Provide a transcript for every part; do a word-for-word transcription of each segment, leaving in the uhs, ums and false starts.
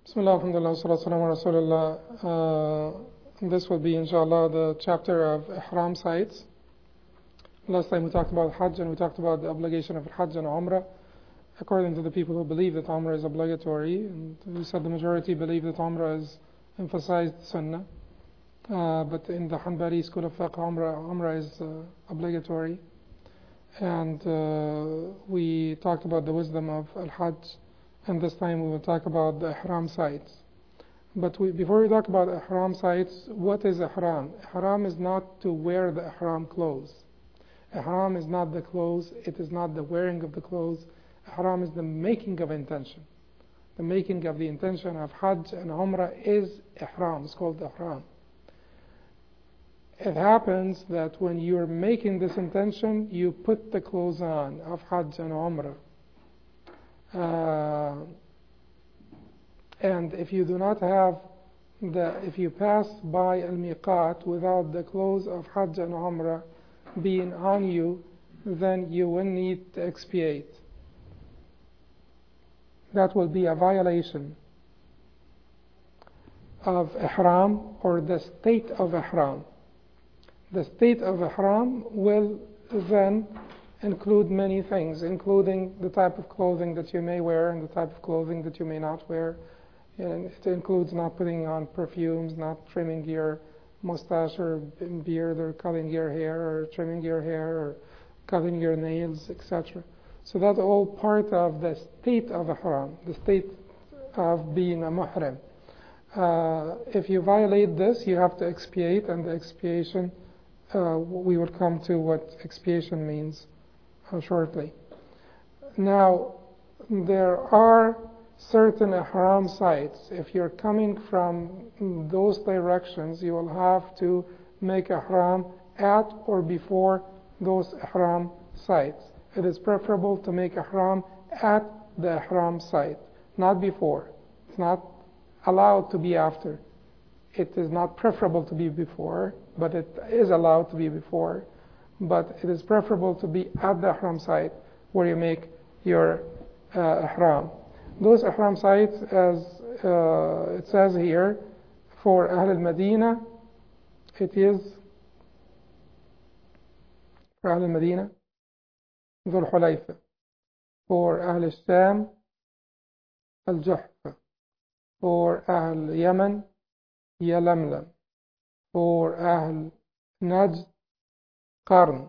Bismillah, alhamdulillah, salatu wassalamu ala rasulillah. Uh, This will be, inshallah, the chapter of Ihram sites. Last time we talked about Hajj and we talked about the obligation of Hajj and Umrah. According to the people who believe that Umrah is obligatory, and we said the majority believe that Umrah is emphasized Sunnah. Uh, but in the Hanbali school of fiqh, Umrah, Umrah is uh, obligatory. And uh, we talked about the wisdom of Al-Hajj. And this time we will talk about the Ihram sites. But we, before we talk about Ihram sites, what is Ihram? Ihram is not to wear the Ihram clothes. Ihram is not the clothes, it is not the wearing of the clothes. Ihram is the making of intention. The making of the intention of Hajj and Umrah is Ihram, it's called Ihram. It happens that when you're making this intention, you put the clothes on of Hajj and Umrah. Uh, and if you do not have the, if you pass by al-miqat without the clothes of Hajj and Umrah being on you, then you will need to expiate. That will be a violation of Ihram or the state of Ihram. The state of Ihram will then include many things, including the type of clothing that you may wear and the type of clothing that you may not wear. And it includes not putting on perfumes, not trimming your mustache or beard, or cutting your hair, or trimming your hair, or cutting your nails, et cetera. So that's all part of the state of Ihram, the state of being a muhrim. Uh, if you violate this, you have to expiate, and the expiation, uh, we will come to what expiation means uh, shortly. Now, there are certain Ihram sites. If you're coming from those directions, you will have to make Ihram at or before those Ihram sites. It is preferable to make Ihram at the Ihram site, not before. It's not allowed to be after. It is not preferable to be before, but it is allowed to be before. But it is preferable to be at the Ihram site where you make your uh, Ihram. Those Ihram sites, as uh, it says here, for Ahl al-Madinah, it is for Ahl al-Madinah, Dhul Hulayfa. For Ahl al-Sham, Al-Juhfa. For Ahl Yemen, Yalamlam. For Ahl Najd, Qarn.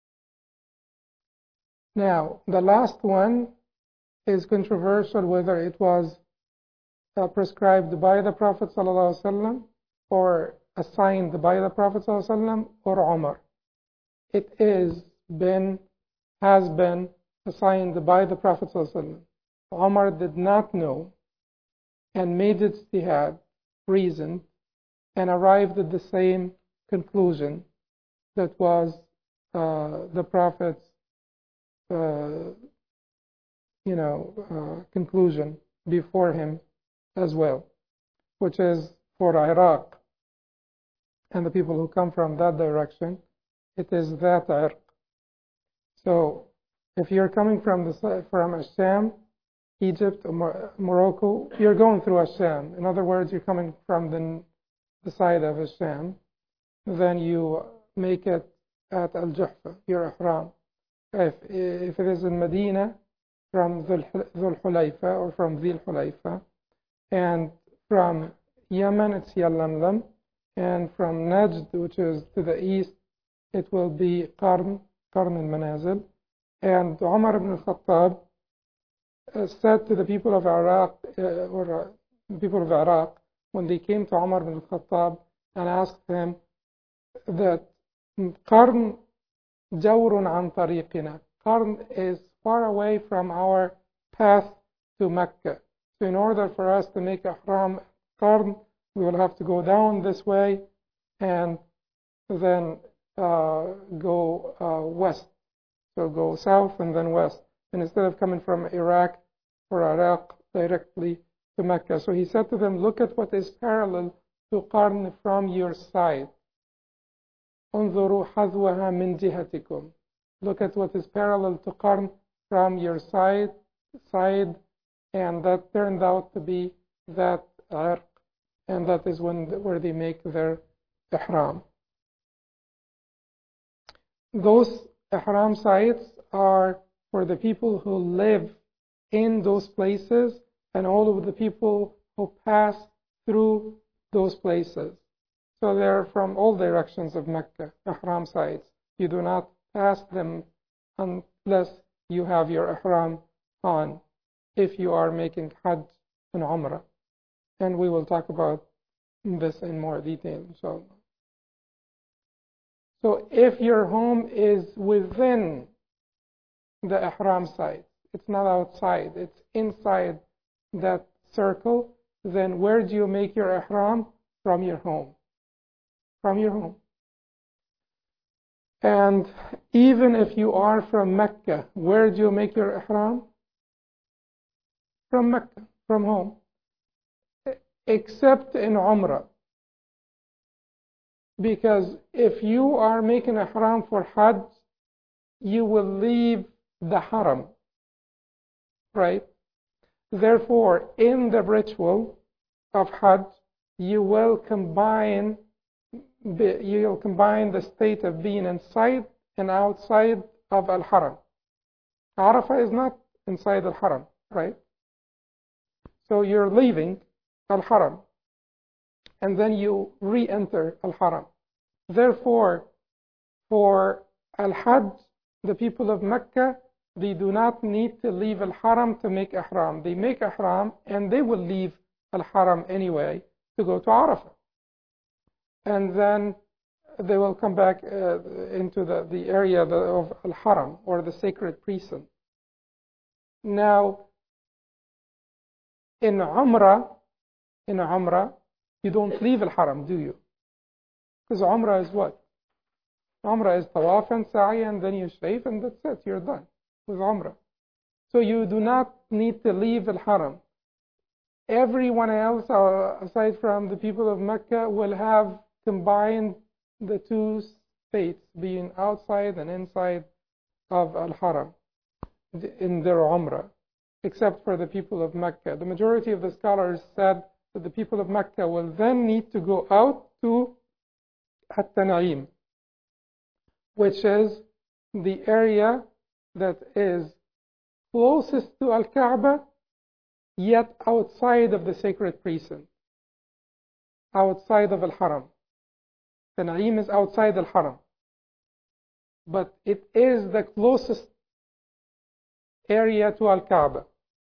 Now, the last one is controversial whether it was uh, prescribed by the Prophet ﷺ or assigned by the Prophet ﷺ or Umar. It is been, has been assigned by the Prophet ﷺ. Umar did not know and made ijtihad, reasoned, and arrived at the same conclusion that was uh, the Prophet's uh, you know, uh, conclusion before him as well, which is for Iraq and the people who come from that direction, it is that Iraq. So if you're coming from the from Asham, Egypt, or Morocco, you're going through Asham. In other words, you're coming from the, the side of Asham, then you make it at Al-Juhfa, your Ihram. If, if it is in Medina, from Dhul Hulayfa or from Dhul Hulayfa, and from Yemen it's Yalamlam, and from Najd, which is to the east, it will be Qarn, Qarn al-Manazil. And Umar ibn al-Khattab uh, said to the people of Iraq, uh, or uh, people of Iraq, when they came to Umar ibn al-Khattab and asked him that Qarn jawrun an tariqina, Qarn is far away from our path to Mecca. So in order for us to make Ihram Qarn, we will have to go down this way and then uh, go uh, west. So go south and then west. And instead of coming from Iraq or Iraq directly to Mecca. So he said to them, look at what is parallel to Qarn from your side. انظروا حذوها من جهتكم. Look at what is parallel to Qarn from your side, side, and that turned out to be that irq, and that is when where they make their ihram. Those ihram sites are for the people who live in those places and all of the people who pass through those places. So they're from all directions of Mecca, ihram sites. You do not pass them unless you have your ihram on, if you are making Hajj and Umrah. And we will talk about this in more detail, inshallah. So if your home is within the ihram site, it's not outside, it's inside that circle, then where do you make your ihram? From your home. From your home. And even if you are from Mecca, where do you make your ihram? From Mecca, from home. Except in Umrah. Because if you are making ihram for Hajj, you will leave the haram, right? Therefore, in the ritual of Hajj, you will combine you will combine the state of being inside and outside of Al-Haram. Arafah is not inside Al-Haram, right? So you're leaving Al-Haram, and then you re-enter Al-Haram. Therefore, for Al-Hajj, the people of Mecca, they do not need to leave Al-Haram to make Ihram. They make Ihram, and they will leave Al-Haram anyway to go to Arafah. And then they will come back uh, into the, the area of Al-Haram, or the sacred precinct. Now, in Umrah, in Umrah, you don't leave Al-Haram, do you? Because Umrah is what? Umrah is tawaf and sa'i, and then you shave, and that's it, you're done with Umrah. So you do not need to leave Al-Haram. Everyone else, uh, aside from the people of Mecca, will have combined the two states, being outside and inside of Al-Haram in their Umrah, except for the people of Mecca. The majority of the scholars said that the people of Mecca will then need to go out to At-Tan'im, which is the area that is closest to Al-Kaaba, yet outside of the sacred precinct, outside of Al-Haram. Tan'im is outside Al-Haram, but it is the closest area to Al-Kaaba.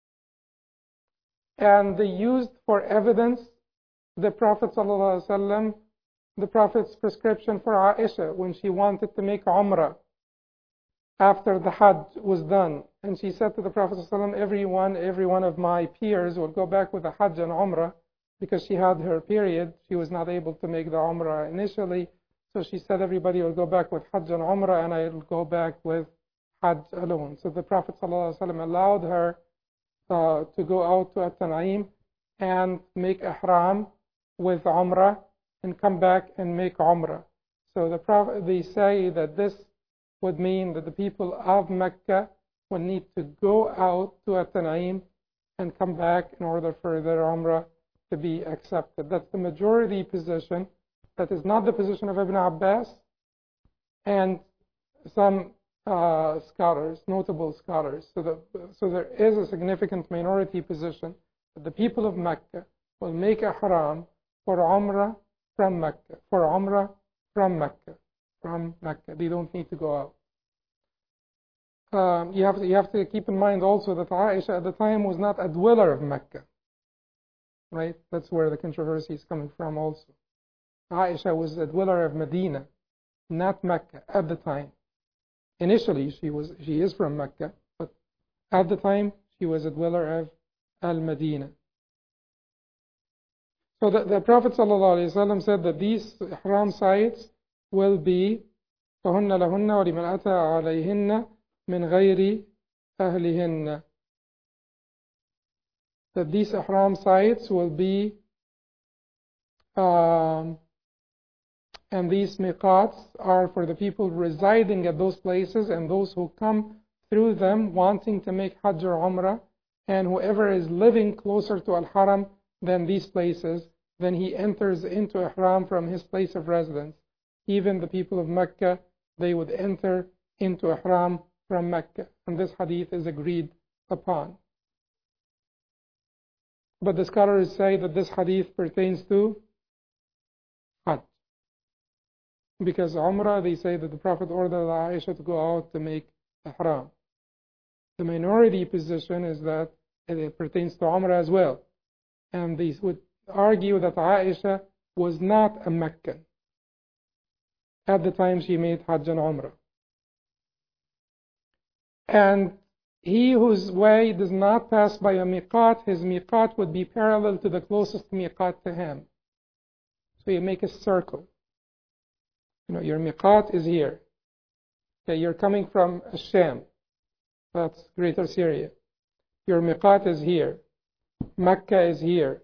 And they used for evidence the Prophet ﷺ, the Prophet's prescription for Aisha when she wanted to make Umrah after the Hajj was done. And she said to the Prophet ﷺ, everyone, every one of my peers will go back with a Hajj and Umrah, because she had her period. She was not able to make the Umrah initially. So she said everybody will go back with Hajj and Umrah, and I'll go back with Hajj alone. So the Prophet ﷺ allowed her uh, to go out to At-Tan'im and make Ihram with Umrah and come back and make Umrah. So the Prophet, they say that this would mean that the people of Mecca would need to go out to At-Tan'im and come back in order for their Umrah to be accepted. That's the majority position. That is not the position of Ibn Abbas and some uh, scholars, notable scholars. So, the, so there is a significant minority position that the people of Mecca will make Ihram for Umrah from Mecca, for Umrah from Mecca, from Mecca. They don't need to go out. Um, you have to, you have to keep in mind also that Aisha at the time was not a dweller of Mecca. Right? That's where the controversy is coming from also. Aisha was a dweller of Medina, not Mecca at the time. Initially, she was she is from Mecca, but at the time, she was a dweller of Al-Medina. So the, the Prophet ﷺ said that these ihram sites will be فَهُنَّ لَهُنَّ وَلِمَنْ أَتَى عَلَيْهِنَّ مِنْ غَيْرِ أَهْلِهِنَّ. That these ihram sites will be, um, and these miqats are for the people residing at those places and those who come through them wanting to make Hajj or Umrah, and whoever is living closer to Al-Haram than these places, then he enters into ihram from his place of residence. Even the people of Mecca, they would enter into ihram from Mecca. And this hadith is agreed upon. But the scholars say that this hadith pertains to Hajj. Because Umrah, they say that the Prophet ordered Aisha to go out to make ihram. The minority position is that it pertains to Umrah as well. And they would argue that Aisha was not a Meccan at the time she made Hajj and Umrah. And he whose way does not pass by a miqat, his miqat would be parallel to the closest miqat to him. So you make a circle. You know, your miqat is here. Okay, you're coming from Sham. That's Greater Syria. Your miqat is here. Mecca is here.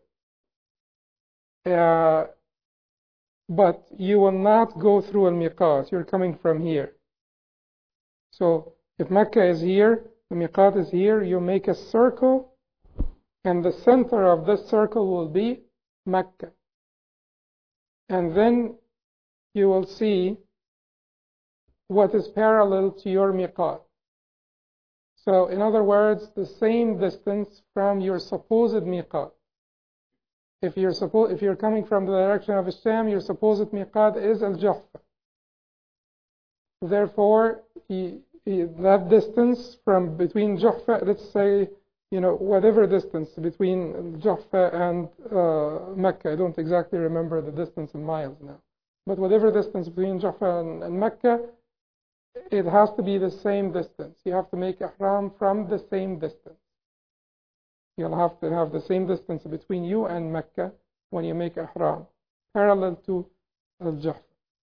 Uh, but you will not go through al-miqat. You're coming from here. So if Mecca is here, the miqat is here, you make a circle, and the center of this circle will be Mecca. And then you will see what is parallel to your miqat. So, in other words, the same distance from your supposed miqat. If you're, suppo- if you're coming from the direction of Sham, your supposed miqat is Al-Juhfa. Therefore, he, he, that distance from between Juhfa, let's say, you know, whatever distance between Juhfa and uh, Mecca, I don't exactly remember the distance in miles now, but whatever distance between Juhfa and, and Mecca, it has to be the same distance. You have to make ihram from the same distance. You'll have to have the same distance between you and Mecca when you make ihram, parallel to Al-Juhfa.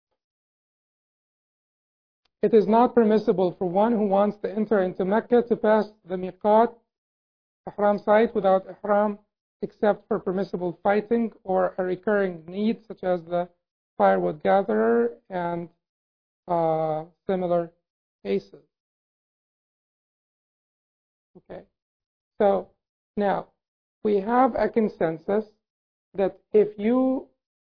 It is not permissible for one who wants to enter into Mecca to pass the miqat, ihram site, without ihram, except for permissible fighting or a recurring need, such as the firewood gatherer and uh, similar cases. Okay, so now we have a consensus that if you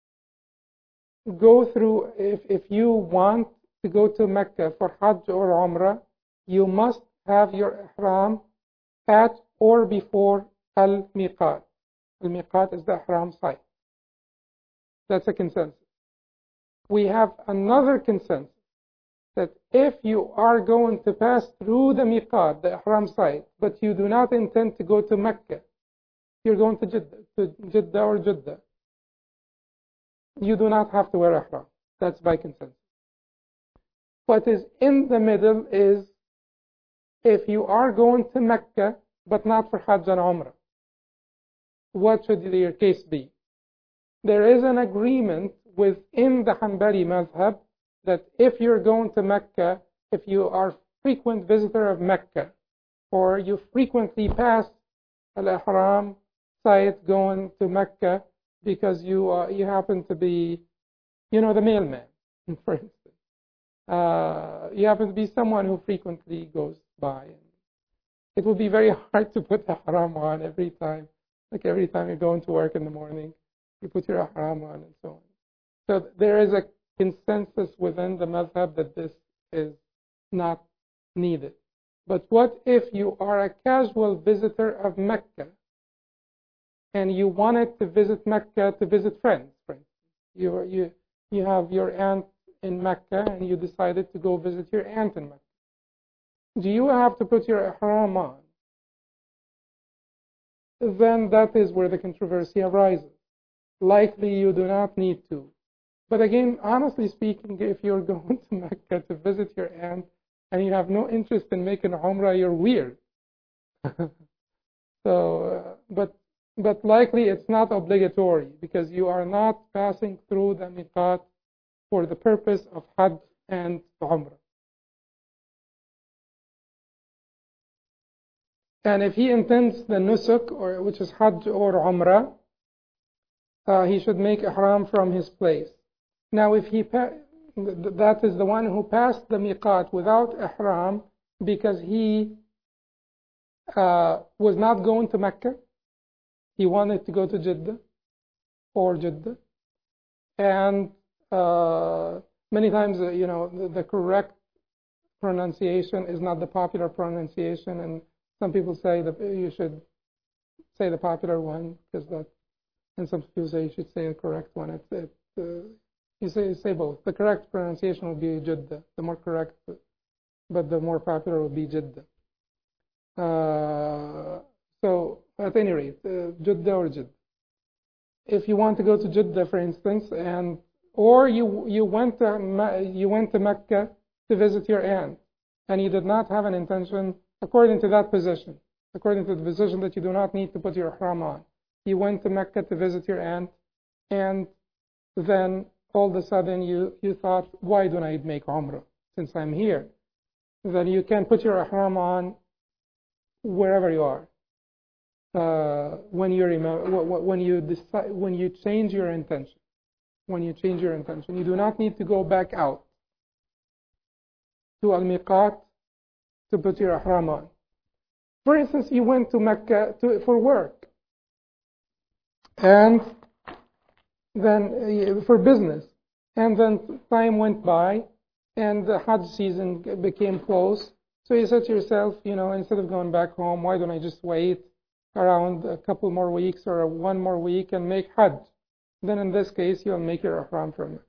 go through, if, if you want to go to Mecca for Hajj or Umrah, you must have your ihram at or before al-miqat. Al-miqat is the ihram site. That's a consensus. We have another consensus that if you are going to pass through the miqat, the ihram site, but you do not intend to go to Mecca, you're going to Jeddah, to Jeddah or Jeddah, you do not have to wear ihram. That's by consensus. What is in the middle is if you are going to Mecca, but not for Hajj and Umrah, what should your case be? There is an agreement within the Hanbali madhab that if you're going to Mecca, if you are a frequent visitor of Mecca, or you frequently pass al-ihram site going to Mecca because you uh, you happen to be, you know, the mailman, for instance. Uh, you happen to be someone who frequently goes by. It will be very hard to put ihram on every time. Like every time you're going to work in the morning, you put your ihram on and so on. So there is a consensus within the madhab that this is not needed. But what if you are a casual visitor of Mecca and you wanted to visit Mecca to visit friends, for instance? You, you, you have your aunt in Mecca and you decided to go visit your aunt in Mecca. Do you have to put your ihram on? Then that is where the controversy arises. Likely you do not need to. But again, honestly speaking, if you're going to Mecca to visit your aunt and you have no interest in making Umrah, you're weird. so, uh, but but likely it's not obligatory because you are not passing through the miqat for the purpose of Hajj and Umrah. And if he intends the nusuk, or which is Hajj or Umrah, uh, he should make ihram from his place. Now, if he pa- that is the one who passed the miqat without ihram because he uh, was not going to Mecca, he wanted to go to Jeddah or Jeddah, and uh, many times, uh, you know, the, the correct pronunciation is not the popular pronunciation, and some people say that you should say the popular one because that, and some people say you should say the correct one. It's, it, uh, you say say both. The correct pronunciation would be Jeddah, the more correct, but the more popular would be Jeddah. Uh, so at any rate, uh, Jeddah or Jeddah. If you want to go to Jeddah, for instance, and or you you went to you went to Mecca to visit your aunt, and you did not have an intention, according to that position, according to the position that you do not need to put your ihram on. You went to Mecca to visit your aunt, and then all of a sudden you you thought, why don't I make Umrah since I'm here? Then you can put your ihram on wherever you are. Uh, when you remember, when you decide, when you change your intention, when you change your intention, you do not need to go back out to al-miqat to put your ihram on. For instance, you went to Mecca to, for work, and then uh, for business, and then time went by, and the Hajj season became close. So you said to yourself, you know, instead of going back home, why don't I just wait around a couple more weeks or one more week and make Hajj? Then in this case, you'll make your ihram from it.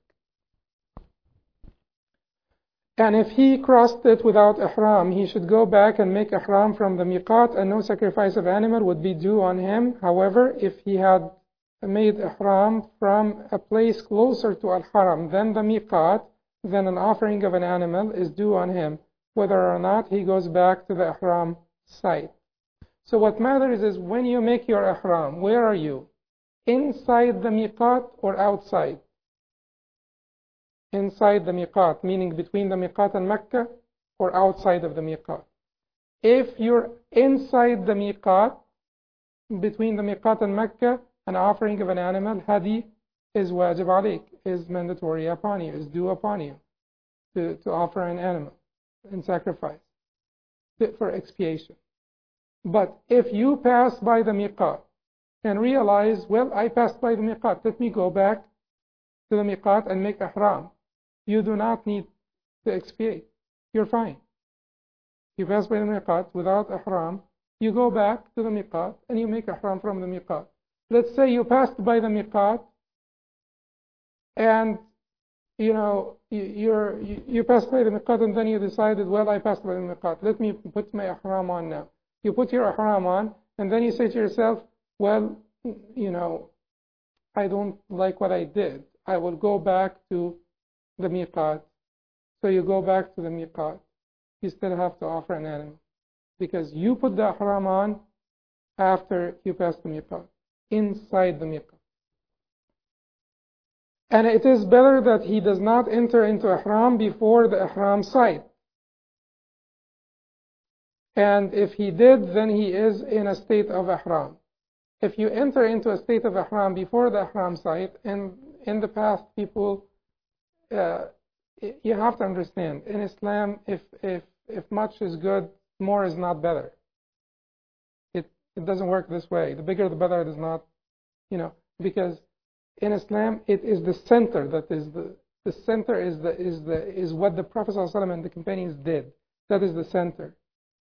And if he crossed it without ihram, he should go back and make ihram from the miqat, and no sacrifice of animal would be due on him. However, if he had made ihram from a place closer to al-haram than the miqat, then an offering of an animal is due on him, whether or not he goes back to the ihram site. So what matters is when you make your ihram, where are you? Inside the miqat or outside? Inside the miqat, meaning between the miqat and Mecca, or outside of the miqat. If you're inside the miqat, between the miqat and Mecca, an offering of an animal, hadi, is wajib alayk, is mandatory upon you, is due upon you to, to offer an animal in sacrifice for expiation. But if you pass by the miqat and realize, well, I passed by the miqat, let me go back to the miqat and make ihram, you do not need to expiate. You're fine. You pass by the miqat without ihram, you go back to the miqat and you make ihram from the miqat. Let's say you passed by the miqat and you know you, you're you, you passed by the miqat and then you decided, well, I passed by the miqat, let me put my ihram on now. You put your ihram on and then you say to yourself, well, you know, I don't like what I did. I will go back to the miqat. So you go back to the miqat. You still have to offer an animal because you put the ihram on after you pass the miqat, inside the miqat. And it is better that he does not enter into ihram before the ihram site. And if he did, then he is in a state of ihram. If you enter into a state of ihram before the ihram site, and in the past people, uh, you have to understand, in Islam, if if if much is good, more is not better. It it doesn't work this way. The bigger the better does not, you know, because in Islam it is the center that is the the center is the is the is what the Prophet ﷺ and the companions did. That is the center.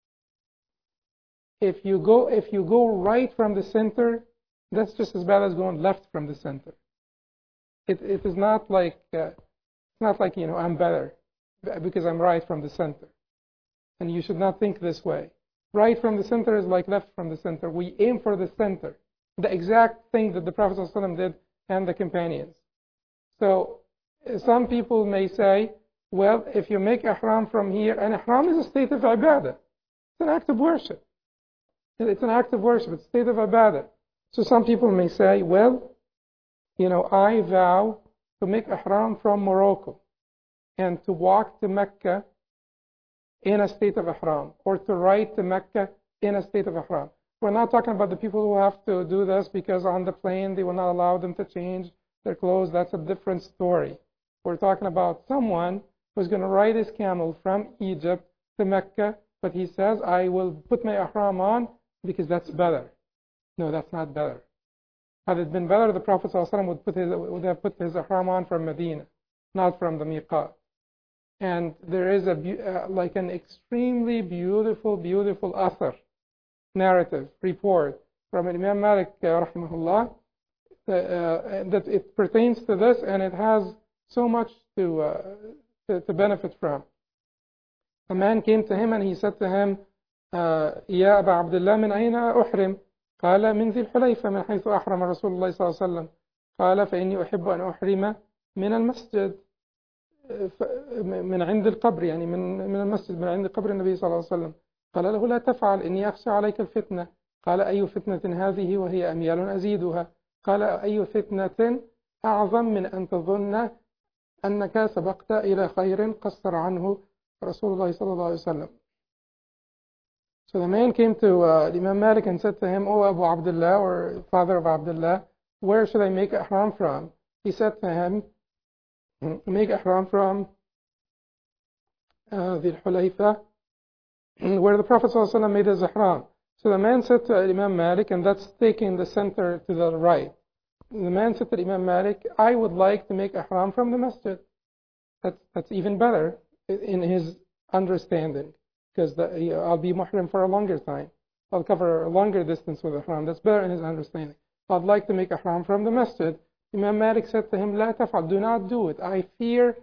If you go if you go right from the center, that's just as bad as going left from the center. It it is not like uh, it's not like, you know, I'm better because I'm right from the center. And you should not think this way. Right from the center is like left from the center. We aim for the center, the exact thing that the Prophet ﷺ did and the companions. So some people may say, well, if you make ihram from here, and ihram is a state of ibadah. It's an act of worship. It's an act of worship. It's a state of ibadah. So some people may say, well, you know, I vow to make ihram from Morocco and to walk to Mecca in a state of ihram, or to ride to Mecca in a state of ihram. We're not talking about the people who have to do this because on the plane they will not allow them to change their clothes. That's a different story. We're talking about someone who's going to ride his camel from Egypt to Mecca, but he says, I will put my ihram on because that's better. No, that's not better. Had it been better, the Prophet ﷺ would, put his, would have put his ihram on from Medina, not from the miqat. And there is a uh, like an extremely beautiful, beautiful athar, narrative, report from Imam Malik, uh, rahimahullah, uh, uh, that it pertains to this, and it has so much to, uh, to, to benefit from. A man came to him and he said to him, يا أبا عبد الله من أين أحرم؟ قال من ذي الحليفة من حيث أحرم رسول الله صلى الله عليه وسلم. قال فإني أحب أن أحرم من المسجد من عند القبر، يعني من من المسجد من عند قبر النبي صلى الله عليه وسلم. قال له لا تفعل إني أخشى عليك الفتنة. قال أي فتنة هذه وهي أميال أزيدها؟ قال أي فتنة أعظم من أن تظن أنك سبقت إلى خير قصر عنه رسول الله صلى الله عليه وسلم. So the man came to uh, Imam Malik and said to him, "O Abu Abdullah, or father of Abdullah, where should I make ihram from?" He said to him, "Make ihram from uh, Dhul Hulayfa, where the Prophet ﷺ made his ihram." So the man said to Imam Malik, and that's taking the center to the right. The man said to Imam Malik, "I would like to make ihram from the masjid." That's that's even better in his understanding, because the, I'll be muhrim for a longer time. I'll cover a longer distance with ihram. That's better in his understanding. I'd like to make ihram from the masjid. Imam Malik said to him, "La taf'al, do not do it. I fear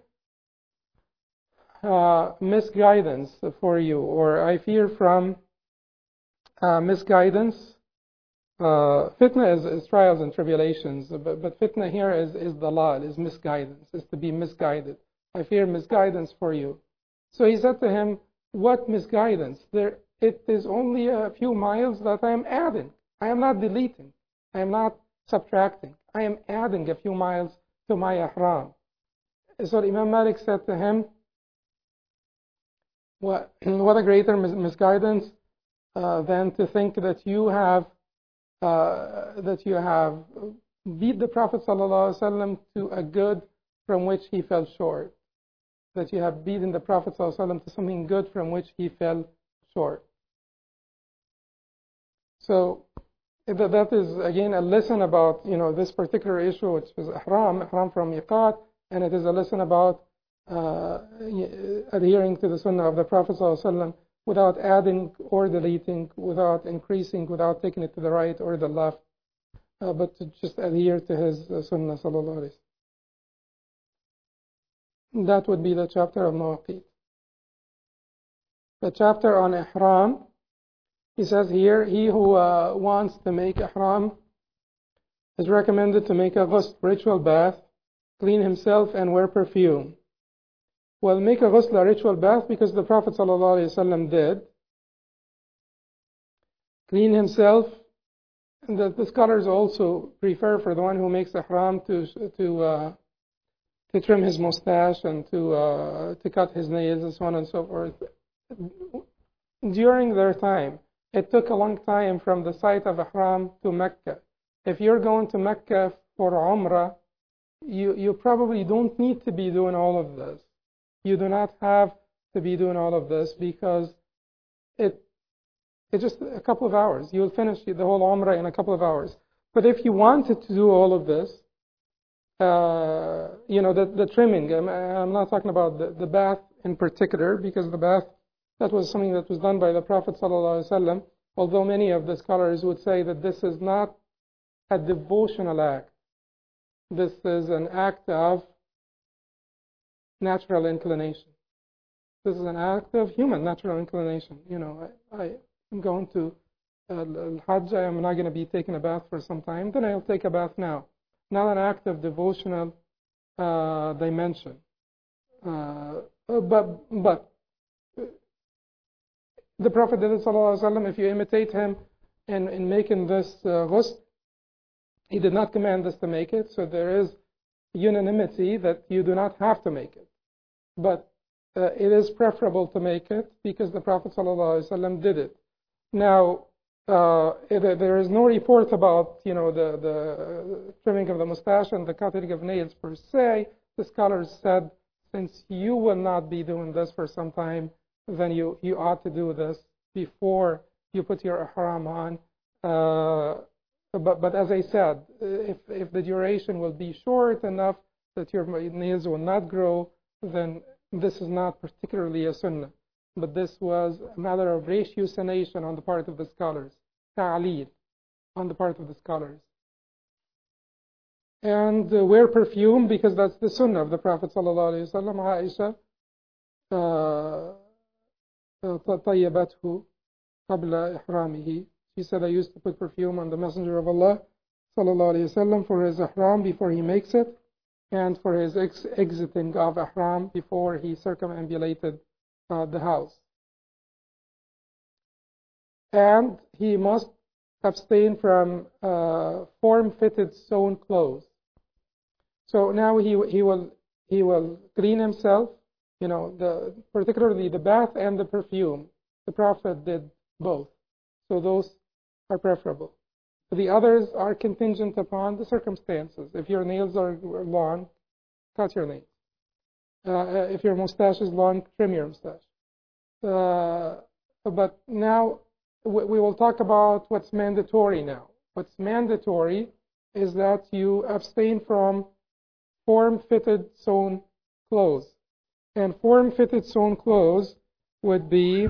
uh, misguidance for you, or I fear from uh, misguidance. Uh, fitna is, is trials and tribulations, but, but fitna here is, is dalal, is misguidance, is to be misguided. I fear misguidance for you." So he said to him, "What misguidance? There, it is only a few miles that I am adding. I am not deleting. I am not subtracting. I am adding a few miles to my ihram." So Imam Malik said to him, What, what a greater mis misguidance uh, than to think that you have uh, that you have beat the Prophet ﷺ to a good from which he fell short. That you have beaten the Prophet ﷺ to something good from which he fell short. So that is again a lesson about, you know, this particular issue, which is ihram, ihram from miqat, and it is a lesson about uh, adhering to the sunnah of the Prophet ﷺ without adding or deleting, without increasing, without taking it to the right or the left, uh, but to just adhere to his uh, sunnah sallallahu alaihi wasallam. That would be the chapter of Mawaqit. The chapter on ihram, he says here, he who uh, wants to make ihram is recommended to make a ghusl, ritual bath, clean himself, and wear perfume. Well, make a ghusl, a ritual bath, because the Prophet ﷺ did. Clean himself, and the, the scholars also prefer for the one who makes ihram to to uh, to trim his mustache and to uh, to cut his nails and so on and so forth. During their time, it took a long time from the site of ihram to Mecca. If you're going to Mecca for Umrah, you you probably don't need to be doing all of this. You do not have to be doing all of this because it it's just a couple of hours. You'll finish the whole Umrah in a couple of hours. But if you wanted to do all of this, uh, you know, the, the trimming, I'm, I'm not talking about the, the bath in particular, because the bath, that was something that was done by the Prophet ﷺ, although many of the scholars would say that this is not a devotional act. This is an act of natural inclination. This is an act of human natural inclination. You know, I, I am going to uh, Al-Hajj, I am not going to be taking a bath for some time, then I'll take a bath now. Not an act of devotional uh, dimension. Uh, but, but the Prophet did it, sallallahu alaihi wasallam. If you imitate him in, in making this uh, ghusl, he did not command us to make it, so there is unanimity that you do not have to make it. But uh, it is preferable to make it because the Prophet ﷺ did it. Now, uh, it, there is no report about, you know, the, the trimming of the mustache and the cutting of nails per se. The scholars said, since you will not be doing this for some time, then you, you ought to do this before you put your ihram on. Uh, But, but as I said, if, if the duration will be short enough that your nails will not grow, then this is not particularly a sunnah. But this was a matter of ratiocination on the part of the scholars, ta'aleed on the part of the scholars. And uh, wear perfume because that's the sunnah of the Prophet sallallahu alaihi wasallam. Aisha طيبته قبل إحرامه. She said, I used to put perfume on the Messenger of Allah sallallahu alaihi wasallam for his ihram before he makes it, and for his ex exiting of ihram before he circumambulated uh, the house. And he must abstain from uh, form-fitted sewn clothes. So now he he will he will clean himself. You know, the particularly the bath and the perfume. The Prophet did both, so those are preferable. The others are contingent upon the circumstances. If your nails are long, cut your nails. Uh, if your mustache is long, trim your mustache. Uh, but now we will talk about what's mandatory now. What's mandatory is that you abstain from form-fitted sewn clothes. And form-fitted sewn clothes would be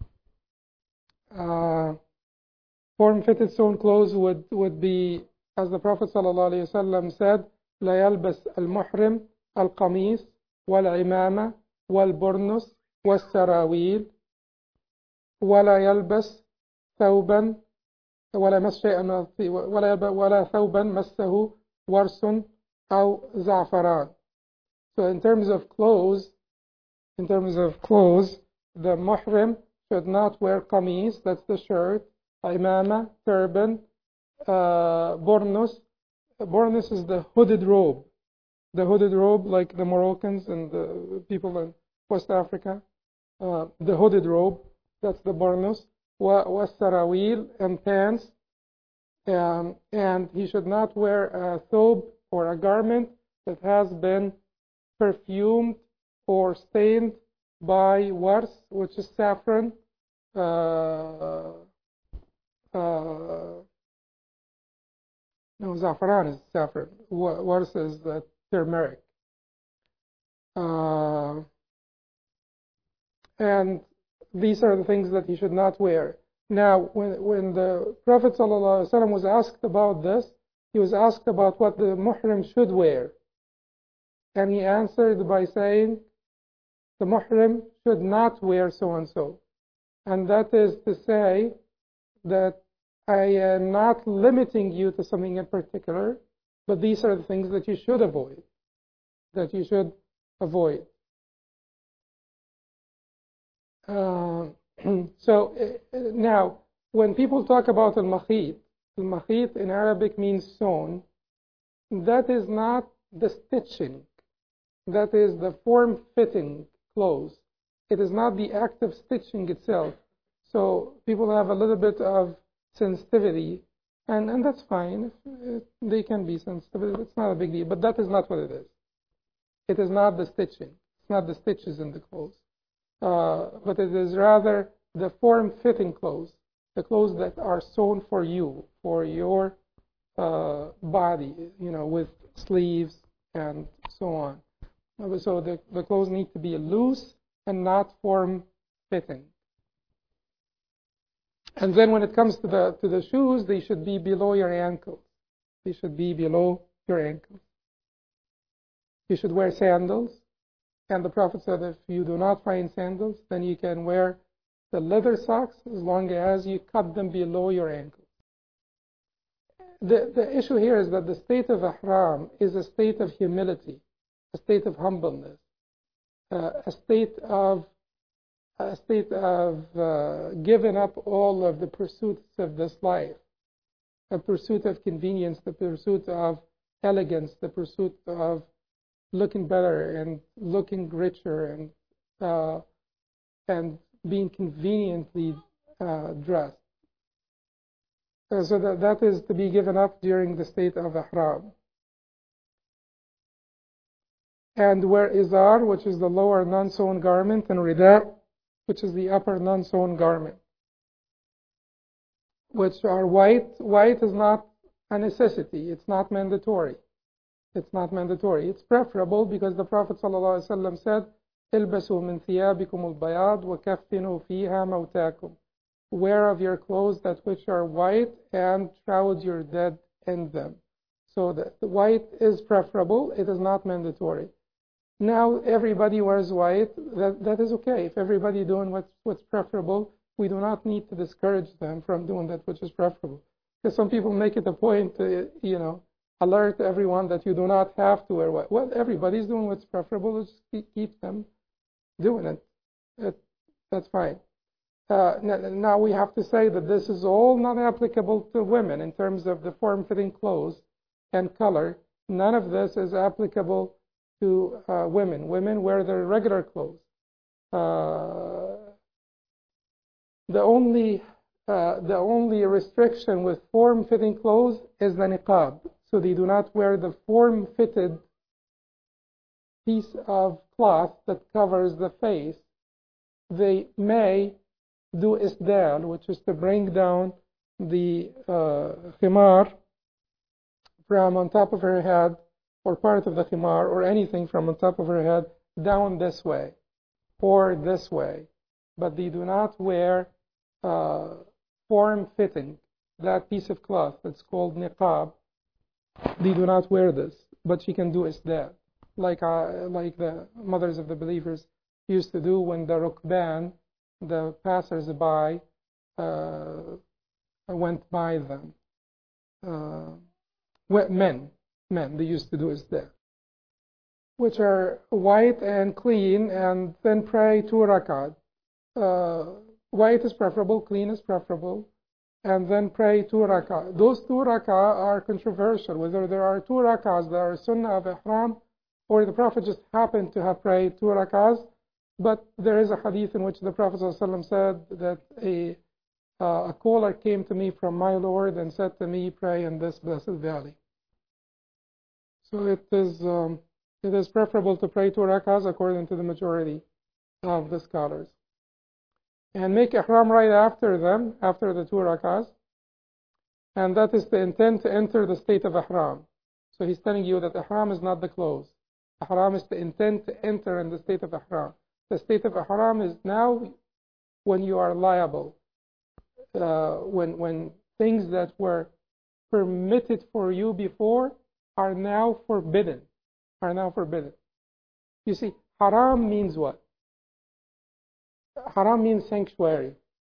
uh, form-fitted sewn clothes would, would be, as the Prophet ﷺ said, لا يلبس المحرم القميص والعمامة والبرنس والسراويل ولا يلبس ثوبا ولا مس شيئا ولا ولا ثوبا مسه ورس أو زعفران. So in terms of clothes, in terms of clothes, the muhrim should not wear qamis, that's the shirt, imama, turban, uh, bornus. Bornus is the hooded robe. The hooded robe, like the Moroccans and the people in West Africa. Uh, the hooded robe, that's the bornus. Wa sarawil, and pants. Um, and he should not wear a thobe or a garment that has been perfumed or stained by wars, which is saffron, uh, uh, no, za'faran is saffron, wars is uh, turmeric. Uh, and these are the things that he should not wear. Now, when, when the Prophet ﷺ was asked about this, he was asked about what the muhrim should wear. And he answered by saying, the muhrim should not wear so-and-so. And that is to say that I am not limiting you to something in particular, but these are the things that you should avoid, that you should avoid. Uh, so uh, now, when people talk about al-makhit, al-makhit in Arabic means sewn. That is not the stitching. That is the form-fitting clothes. It is not the act of stitching itself. So people have a little bit of sensitivity, and, and that's fine. If they can be sensitive. It's not a big deal. But that is not what it is. It is not the stitching. It's not the stitches in the clothes. Uh, but it is rather the form-fitting clothes, the clothes that are sewn for you, for your uh, body, you know, with sleeves and so on. So the, the clothes need to be loose and not form-fitting. And then when it comes to the to the shoes, they should be below your ankles. They should be below your ankles. You should wear sandals. And the Prophet said, if you do not find sandals, then you can wear the leather socks as long as you cut them below your ankles. The, the issue here is that the state of ihram is a state of humility, a state of humbleness, uh, a state of a state of uh, giving up all of the pursuits of this life, a pursuit of convenience, the pursuit of elegance, the pursuit of looking better and looking richer and uh, and being conveniently uh, dressed. Uh, so that, that is to be given up during the state of ihram. And wear izar, which is the lower non-sewn garment, and rida, which is the upper non-sewn garment, which are white. White is not a necessity. It's not mandatory. It's not mandatory. It's preferable because the Prophet ﷺ said, "Ilbasu min thiyabikum al-bayad wa kaffinu fiha mawtakum." Wear of your clothes that which are white and shroud your dead in them. So the, the white is preferable. It is not mandatory. Now everybody wears white. That that is okay. If everybody doing what's what's preferable, we do not need to discourage them from doing that which is preferable. Because some people make it a point to, you know, alert everyone that you do not have to wear white. Well, everybody's doing what's preferable. Just keep, keep them doing it. it that's fine. Uh, now we have to say that this is all not applicable to women in terms of the form-fitting clothes and color. None of this is applicable to uh, women. Women wear their regular clothes. Uh, the only uh, the only restriction with form-fitting clothes is the niqab. So they do not wear the form-fitted piece of cloth that covers the face. They may do isdal, which is to bring down the uh, khimar from on top of her head, or part of the khimar, or anything from on top of her head, down this way, or this way. But they do not wear uh, form-fitting, that piece of cloth that's called niqab. They do not wear this, but she can do isdal, like, uh, like the mothers of the believers used to do when the rukban, the passers-by, uh, went by them. Uh, men, men, they used to do isdal, which are white and clean, and then pray two rakat. Uh, white is preferable, clean is preferable, and then pray two rakah. Those two rakah are controversial, whether there are two rakahs that are sunnah of ihram, or the Prophet just happened to have prayed two rakahs. But there is a hadith in which the Prophet ﷺ said that a, uh, a caller came to me from my Lord and said to me, pray in this blessed valley. So it is, um, it is preferable to pray two rakahs according to the majority of the scholars. And make ihram right after them, after the two rakahs. And that is the intent to enter the state of ihram. So he's telling you that ihram is not the clothes. Ihram is the intent to enter in the state of ihram. The state of ihram is now when you are liable, uh, when when things that were permitted for you before are now forbidden, are now forbidden. You see, haram means what? Haram means sanctuary.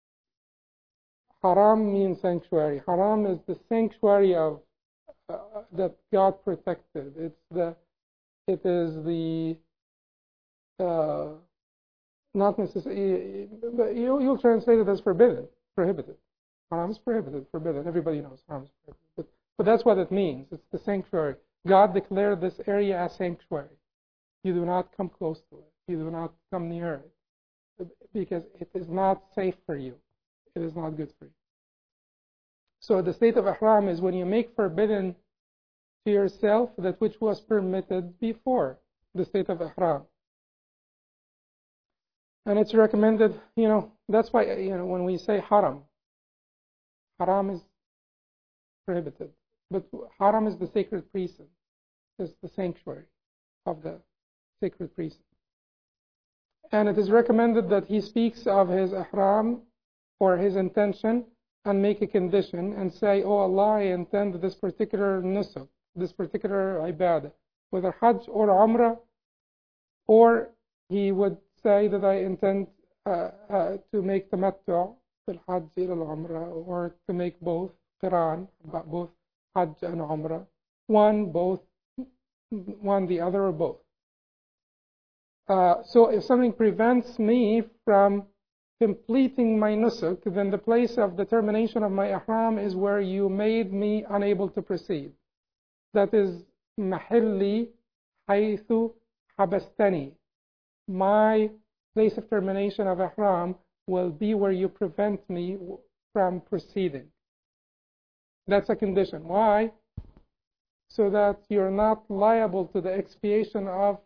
Haram means sanctuary. Haram is the sanctuary of uh, that God protected. It's the, it is the. Uh, Not necessarily, but you, you'll translate it as forbidden, prohibited. Haram is prohibited, forbidden. Everybody knows haram is prohibited. But, but that's what it means. It's the sanctuary. God declared this area as sanctuary. You do not come close to it. You do not come near it. Because it is not safe for you. It is not good for you. So the state of ihram is when you make forbidden to yourself that which was permitted before the state of ihram. And it's recommended, you know, that's why, you know, when we say haram, haram is prohibited. But haram is the sacred precinct, is the sanctuary of the sacred precinct. And it is recommended that he speaks of his ihram or his intention and make a condition and say, oh Allah, I intend this particular nusuk, this particular ibadah, whether hajj or umrah, or he would say that I intend uh, uh, to make tamattu' fil hajj ila al-umrah, or to make both qiran, both hajj and umrah, one, both, one, the other, or both. Uh, so if something prevents me from completing my nusuk, then the place of determination of my ihram is where you made me unable to proceed. That is mahilli haythu habastani. My place of termination of ihram will be where you prevent me from proceeding. That's a condition. Why? So that you're not liable to the expiation of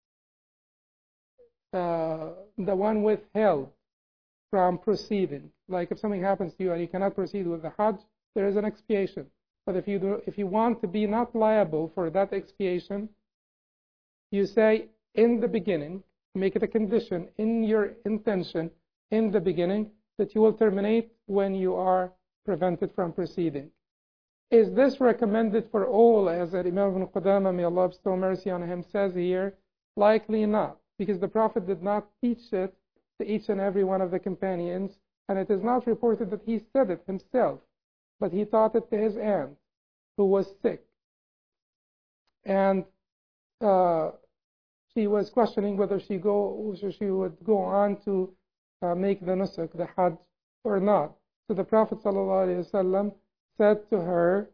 uh, the one withheld from proceeding. Like if something happens to you and you cannot proceed with the hajj, there is an expiation. But if you do, if you want to be not liable for that expiation, you say in the beginning, make it a condition in your intention in the beginning that you will terminate when you are prevented from proceeding. Is this recommended for all, as Imam Ibn Qudama, may Allah bestow mercy on him, says here? Likely not, because the Prophet did not teach it to each and every one of the companions, and it is not reported that he said it himself, but he taught it to his aunt, who was sick. And uh, she was questioning whether she go, she would go on to uh, make the nusuk, the hajj, or not. So the Prophet ﷺ said to her,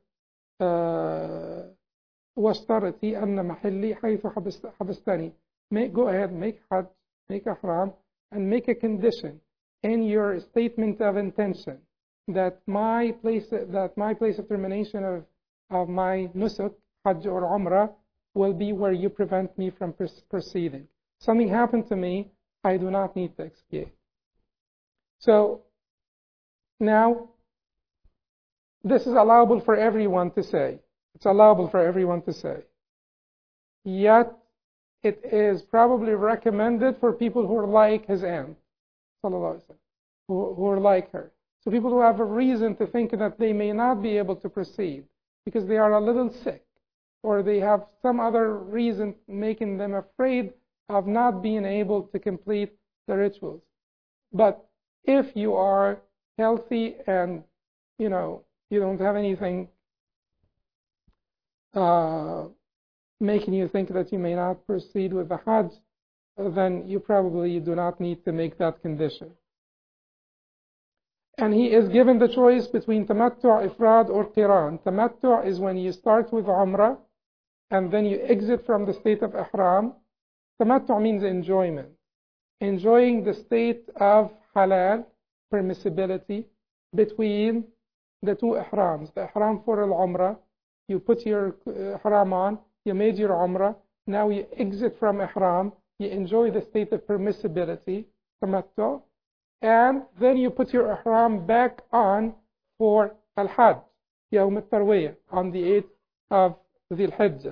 وَاشْتَرَتِي أَنَّ مَحِلِّي حَيْثُ حَبَسْتَنِي. Go ahead, make hajj, make ihram, and make a condition in your statement of intention that my place, that my place of termination of, of my nusuk, hajj or umrah, will be where you prevent me from proceeding. Something happened to me, I do not need to expiate. So now, this is allowable for everyone to say. It's allowable for everyone to say. Yet, it is probably recommended for people who are like his aunt, who, who are like her. So people who have a reason to think that they may not be able to proceed because they are a little sick, or they have some other reason making them afraid of not being able to complete the rituals. But if you are healthy and, you know, you don't have anything uh, making you think that you may not proceed with the hajj, then you probably do not need to make that condition. And he is given the choice between tamattu', ifrad, or qiran. Tamattu' is when you start with umrah and then you exit from the state of ihram. Tamattu' means enjoyment. Enjoying the state of halal, permissibility, between the two ihrams. The ihram for al-umrah, you put your ihram on, you made your umrah, now you exit from ihram, you enjoy the state of permissibility, tamattu', and then you put your ihram back on for al-hajj, yawm al-tarwiyah, on the eighth of Dhul Hijjah.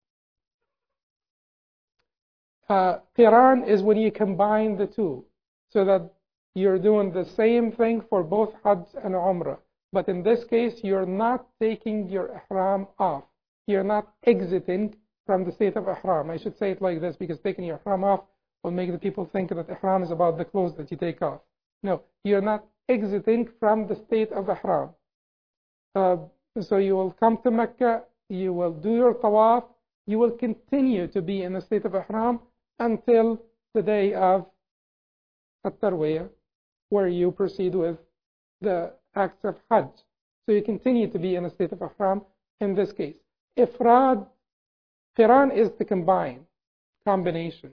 Uh, Qiran is when you combine the two, so that you're doing the same thing for both Hajj and Umrah. But in this case, you're not taking your ihram off. You're not exiting from the state of ihram. I should say it like this, because taking your ihram off will make the people think that ihram is about the clothes that you take off. No, you're not exiting from the state of ihram. Uh, so you will come to Mecca, you will do your tawaf, you will continue to be in the state of ihram until the day of at-tarwiyah, where you proceed with the acts of hajj. So you continue to be in a state of ihram in this case. Ifrad, qiran is the combine, combination.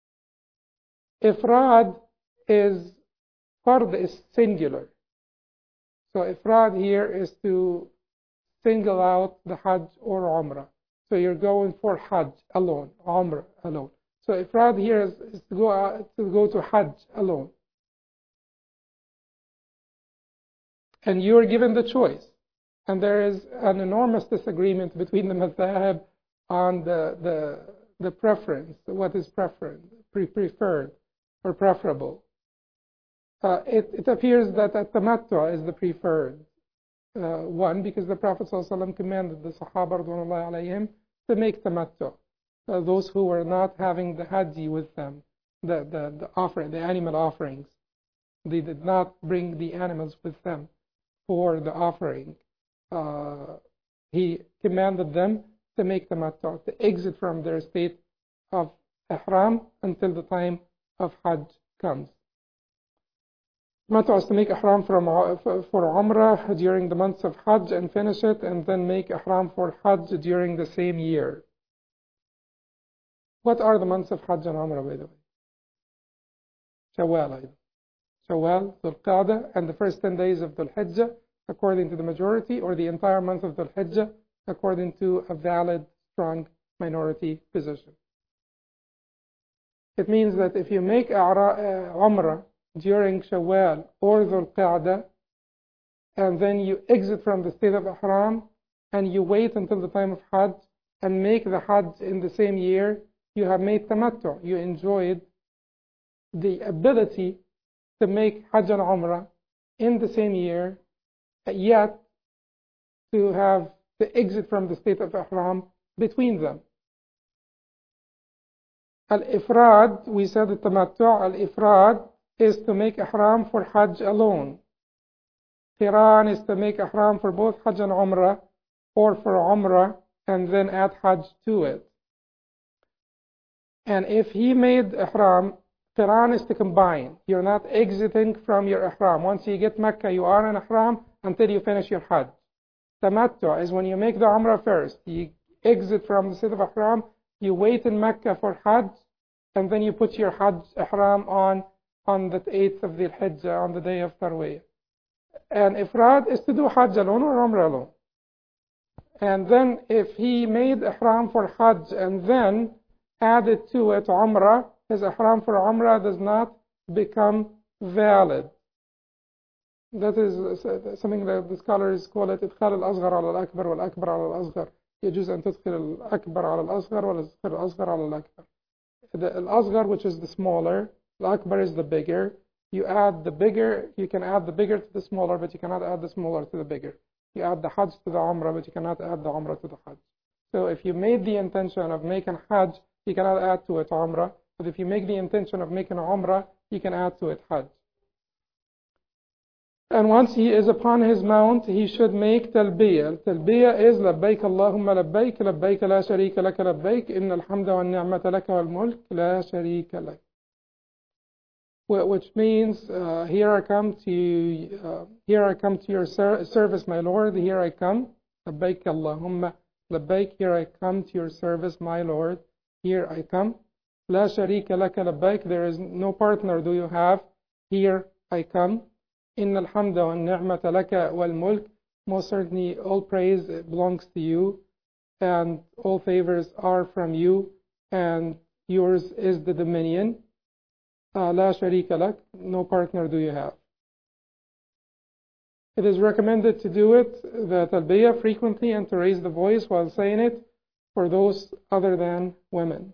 Ifrad is, fard is singular. So ifrad here is to single out the hajj or umrah. So you're going for hajj alone, umrah alone. So ifrad here is, is to go out, to go to hajj alone. And you are given the choice. And there is an enormous disagreement between the madhab on the, the, the preference, what is preferred, pre preferred or preferable. Uh, it, it appears that at-tamattu' is the preferred uh, one, because the Prophet ﷺ commanded the Sahaba radhiyallahu alayhim to make tamattu'. Uh, those who were not having the hadi with them, the, the, the offering, the animal offerings. They did not bring the animals with them for the offering. Uh, he commanded them to make tamattu', to exit from their state of ihram until the time of hajj comes. Tamattu' is to make ihram from, for umrah during the months of hajj and finish it, and then make ihram for hajj during the same year. What are the months of hajj and umrah, by the way? Shawwal, Shawwal, Dhul Qa'dah, and the first ten days of Dhul Hijjah, according to the majority, or the entire month of Dhul Hijjah, according to a valid, strong minority position. It means that if you make umrah during Shawwal or Dhul Qa'dah, and then you exit from the state of ihram, and you wait until the time of Hajj and make the Hajj in the same year, you have made tamattu. You enjoyed the ability to make Hajj and Umrah in the same year, yet to have to exit from the state of Ihram between them. Al-Ifrad, we said the tamattu, Al-Ifrad is to make Ihram for Hajj alone. Qiran is to make Ihram for both Hajj and Umrah, or for Umrah and then add Hajj to it. And if he made Ihram, Qiran is to combine. You're not exiting from your Ihram. Once you get Mecca, you are in Ihram until you finish your Hajj. Tamattu is when you make the Umrah first. You exit from the state of Ihram, you wait in Mecca for Hajj, and then you put your Hajj Ihram on on the eighth of the Hijjah, on the day of Tarwiyah. And Ifrad is to do Hajj alone or Umrah alone. And then if he made Ihram for Hajj and then added to it Umrah, his Ihram for Umrah does not become valid. That is something that the scholars call it إدخال الأصغر على الأكبر والأكبر على الأصغر. يجوز أن تدخل الأكبر على الأصغر ولا تدخل الأصغر على الأكبر. The الأصغر, which is the smaller, the Akbar is the bigger. You add the bigger, you can add the bigger to the smaller, but you cannot add the smaller to the bigger. You add the Hajj to the Umrah, but you cannot add the Umrah to the Hajj. So if you made the intention of making Hajj, you cannot add to it Umrah. But if you make the intention of making Umrah, you can add to it Hajj. And once he is upon his mount, he should make talbiyah. Talbiyah is labbaik Allahumma labbaik, labbaik la sharika laka labbaik, inna alhamda wa ni'mata laka wal mulk la sharika lak. Which means, uh, here I come to you, uh, here I come to your ser service, my Lord. Here I come. Labbaik Allahumma labbaik. Here I come to your service, my Lord. Here I come. La sharika laka labbaik. There is no partner do you have. Here I come. Inna alhamda wa ni'mata laka wal mulk. Most certainly all praise belongs to you, and all favors are from you, and yours is the dominion. Uh, La sharika lak, no partner do you have. It is recommended to do it, the talbiyah, frequently and to raise the voice while saying it for those other than women.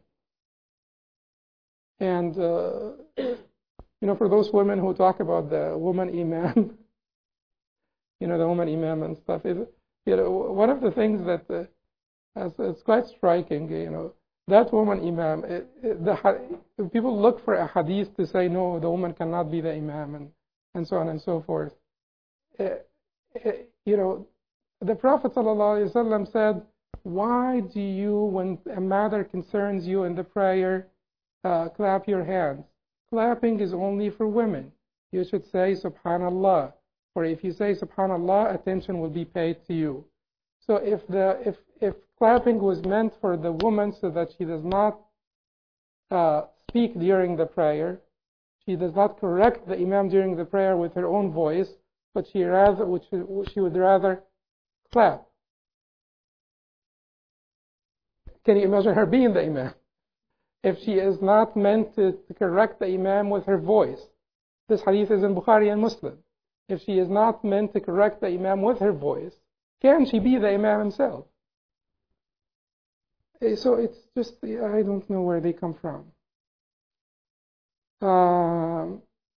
And, uh, you know, for those women who talk about the woman imam, you know, the woman imam and stuff, it, you know, one of the things that uh, is, it's quite striking, you know, that woman imam, it, it, the, people look for a hadith to say, no, the woman cannot be the imam, and, and so on and so forth. It, it, you know, the Prophet ﷺ said, why do you, when a matter concerns you in the prayer, uh, clap your hands? Clapping is only for women. You should say, Subhanallah. For if you say, Subhanallah, attention will be paid to you. So if the if if clapping was meant for the woman so that she does not uh, speak during the prayer, she does not correct the imam during the prayer with her own voice, but she rather which she would rather clap. Can you imagine her being the imam? If she is not meant to, to correct the imam with her voice. This hadith is in Bukhari and Muslim. If she is not meant to correct the imam with her voice, can she be the imam himself? So it's just, I don't know where they come from. Um,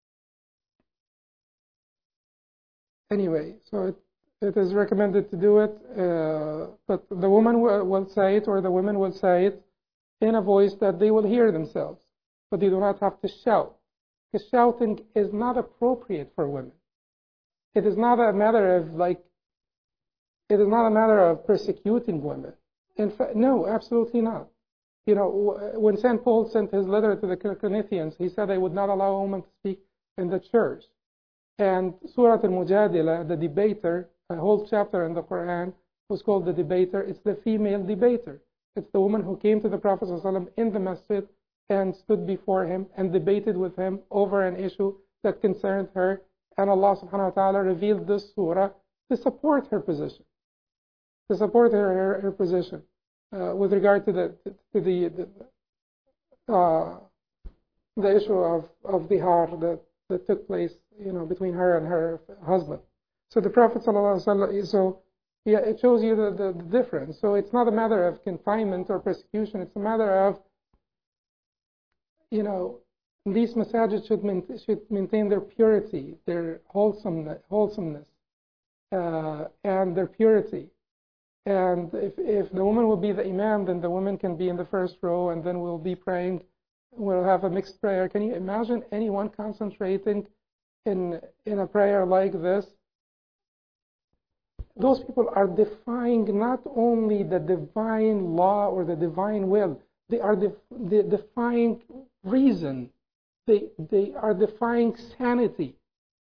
anyway, so it, it is recommended to do it, uh, but the woman will, will say it, or the women will say it in a voice that they will hear themselves, but they do not have to shout. Because shouting is not appropriate for women. It is not a matter of like, it is not a matter of persecuting women. In fact, no, absolutely not. You know, when Saint Paul sent his letter to the Corinthians, he said they would not allow a woman to speak in the church. And Surah Al-Mujadila, the debater, a whole chapter in the Quran was called the debater. It's the female debater. It's the woman who came to the Prophet ﷺ in the masjid and stood before him and debated with him over an issue that concerned her. And Allah subhanahu wa ta'ala revealed this surah to support her position. To support her, her, her position uh, with regard to the to the the, uh, the issue of of the har that, that took place, you know, between her and her husband. So the Prophet sallallahu alaihi wasallam, so Yeah, it shows you the, the, the difference. So it's not a matter of confinement or persecution. It's a matter of, you know, these masajid should, main, should maintain their purity, their wholesomeness, wholesomeness uh, and their purity. And if, if the woman will be the imam, then the woman can be in the first row, and then we'll be praying. We'll have a mixed prayer. Can you imagine anyone concentrating in, in a prayer like this? Those people are defying not only the divine law or the divine will, they are def they defying reason. They, they are defying sanity.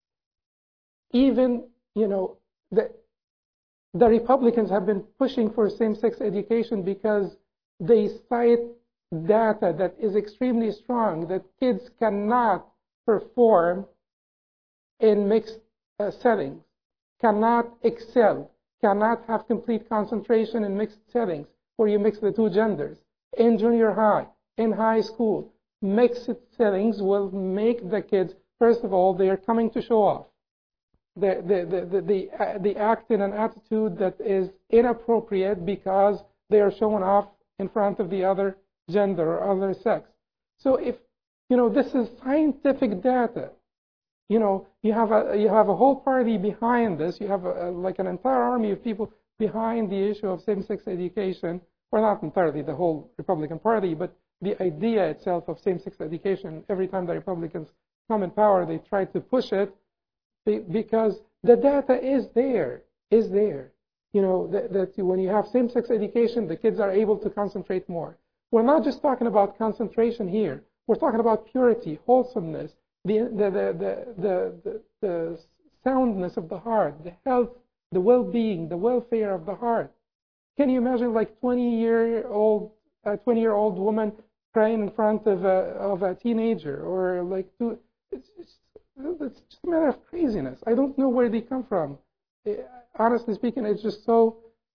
Even, you know, the, the Republicans have been pushing for same-sex education because they cite data that is extremely strong, that kids cannot perform in mixed uh, settings, cannot excel, cannot have complete concentration in mixed settings where you mix the two genders. In junior high, in high school, mixed settings will make the kids, first of all, they are coming to show off. They, they, they, they, uh, they act in an attitude that is inappropriate because they are showing off in front of the other gender or other sex. So if, you know, this is scientific data. You know, you have a you have a whole party behind this. You have a, a, like an entire army of people behind the issue of same-sex education. Well, not entirely the whole Republican Party, but the idea itself of same-sex education. Every time the Republicans come in power, they try to push it because the data is there, is there. You know, that, that when you have same-sex education, the kids are able to concentrate more. We're not just talking about concentration here. We're talking about purity, wholesomeness, the, the, the, the, the, the soundness of the heart, the health, the well-being, the welfare of the heart. Can you imagine like twenty-year-old, a twenty-year-old woman praying in front of a, of a teenager, or like two, it's, it's, it's just a matter of craziness. I don't know where they come from. It, honestly speaking, it's just so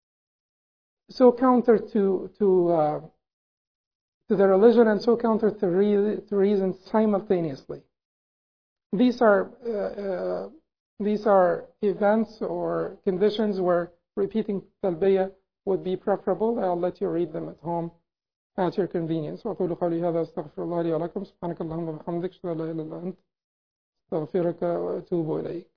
so counter to to uh, to the religion and so counter to, re to reason simultaneously. These are uh, uh, these are events or conditions where repeating talbiyah would be preferable. I'll let you read them at home at your convenience. وأقول قولي هذا أستغفر الله لي ولكم سبحانك اللهم وبحمدك أشهد أن لا إله إلا أنت أستغفرك وأتوب إليك.